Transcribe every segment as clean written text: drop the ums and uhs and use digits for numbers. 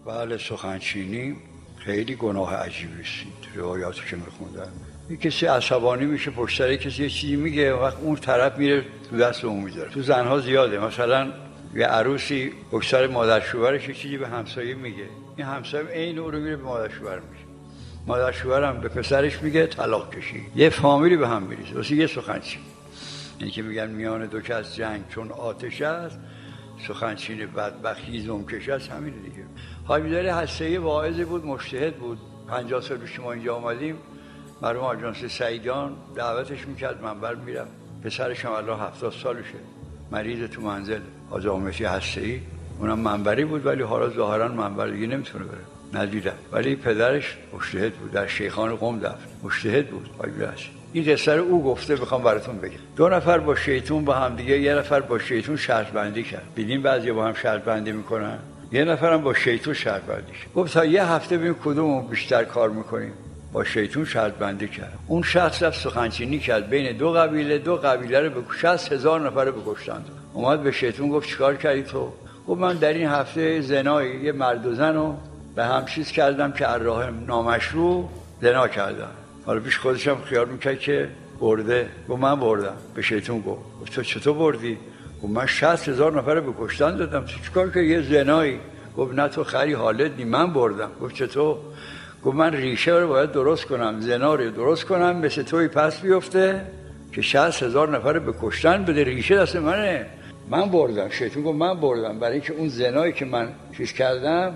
بله، سخنچینی خیلی گناه عجیبی است. روایاتی که میخوندن یه کسی عصبانی میشه پشت سر کسی یه چیزی میگه، وقت اون طرف میره تو دست اون میذاره. تو زنها زیاده، مثلا یه عروسی پشت سر مادر شوهرش یه چیزی به همسایه میگه، این همسایه عین اون رو میره به مادر شوهر میگه، مادر شوهرم به پسرش میگه طلاق کشی، یه فامیلی به هم میریزه واسه یه سخنچین. یعنی که میگن میان دو کس جنگ چون آتش است، سخنچین بدبختی زمکش است. همین دیگه. حامیدعلی هسته‌ای واعظی بود، مجتهد بود. 50 سال پیش ما اینجا آمدیم، مرحوم آژانس سعیدان دعوتش میکرد، منبر میرم. پسرش هم الان 70 سالشه، مریض تو منزل، آقا مهدی هسته‌ای. اونم منبری بود ولی حالا ظاهرا منبر دیگه نمیتونه بره، ندیدم. ولی پدرش مجتهد بود، در شیخان قم دفن، مجتهد بود. این قصه رو او گفته، میخوام براتون بگم. 2 نفر با شیطون با هم دیگه، یه نفر با شیطون شرط بندی کرد. دیدین بعضیا با هم شرط بندی میکنن، یه نفرم با شیطون شرط بندی کرد. گفت تا یه هفته ببین کدوم بیشتر کار میکنیم. با شیطون شرط بندی کرد. اون شخص رفت سخنچینی کرد بین 2 قبیله رو به 60,000 نفر رو بکشتند. اومد به شیطون گفت چیکار کردی تو؟ گفت من در این هفته زنای یه مرد و زن رو به هم چیز کردم که از راه نامشروع زنا کردم. حالا پیش خودش هم خیال میکرد که برده. گفت من بردم. به شیطون گفت تو چطور بردی؟ گفت من 60,000 نفر رو به کشتن دادم. تو چیکار که یه زنایی؟ گفت نه تو خری حالت نی، من بردم. گفت چطور؟ گفت من ریشه رو باید درست کنم، زنا رو درست کنم مثل توی پس بیفته که 60,000 نفر رو به کشتن بده، ریشه دست منه، من بردم. شیطون گفت من بردم برای اینکه اون زنایی که من چیز کردم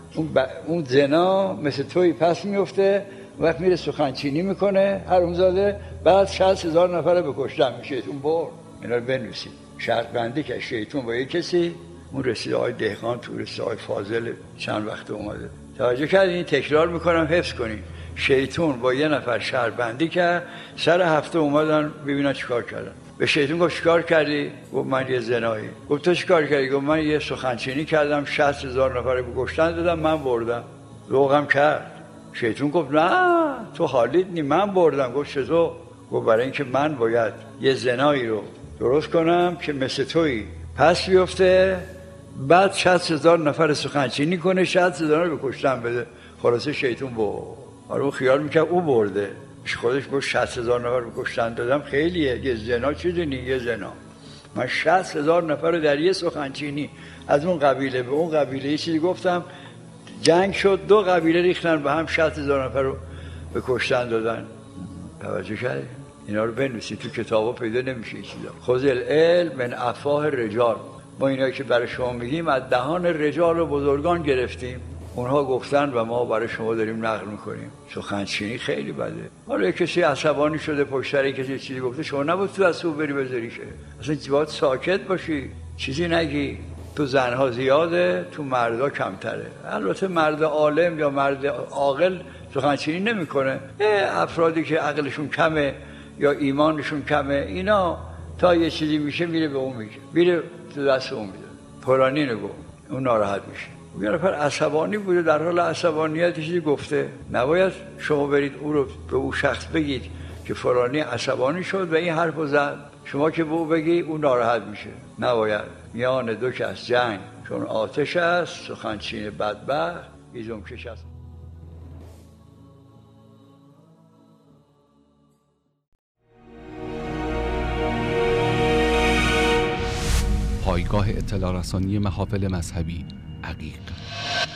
اون زنا مثل توی پس میفته، وقت میره سخنچینی میکنه حرومزاده، بعد 60,000 نفر رو بکشتن. شیطون برد. اینا رو بنویسید. شرط بندی که شیطون با یک کسی، اون رسیده آقای دهقان تو رسیده آقای فاضل چند وقت اومده. توجه کردین؟ تکرار میکنم حفظ کنین. شیطون با یه نفر شرط بندی کرد، سر هفته اومدن ببینن چیکار کردن. به شیطون گفت چیکار کردی؟ گفت من یه زنایی. گفت تو چیکار کردی؟ گفت من یه سخنچینی کردم، 60,000 نفر رو کشتن دادم، من بردم. ذوقم کرد. شیطون گفت نه تو حالیت نی، من بردم. گفت چطور؟ گفت برای اینکه من باید یه زنایی رو درست کنم که مثل توی پس بیفته، بعد 60,000 نفر سخنچینی کنه، 60,000 رو کشتن بده. خلاصه شیطون برد. حالا اون خیال میکرد او برده، خودش گفت 60,000 نفر رو کشتن دادم خیلیه، یه زنا چی دونی؟ یه زنا. من 60,000 نفر رو در یه سخنچینی از اون قبیله به اون قبیله یه چیزی گفتم، جنگ شد، 2 قبیله ریختن به هم، 60,000 نفر رو به کشتن دادن. توجه کردید؟ اینا رو بنویسید، تو کتابا پیدا نمیشه چیزا. خذ العلم من افواه الرجال. ما اینایی که برای شما میگیم از دهان رجال و بزرگان گرفتیم، اونها گفتن و ما برای شما داریم نقل میکنیم. سخنچینی خیلی بده. حالا کسی عصبانی شده پشت سر کسی چیزی گفته، شما نباید تو از او بری بذاریشه، اصلا باید ساکت باشی، چیزی نگی. تو زنها زیاده، تو مردا کمتره. البته مرد عالم یا مرد عاقل سخنچینی نمیکنه. افرادی که عقلشون کمه یا ایمانشون کمه، اینا تا یه چیزی میشه میره به اون میگه، میره تو دست اون میده، فلانی نگو، اون ناراحت میشه. یه نفر عصبانی بوده، در حال عصبانیت چیزی گفته، نباید شما برید او رو به او شخص بگید که فلانی عصبانی شد و این حرفو زد، شما که به او بگی اون ناراحت میشه. نباید. میان 2 کس جنگ چون آتش است، سخنچین بدبخت هیزم کش است. پایگاه اطلاع رسانی محافل مذهبی عقیق.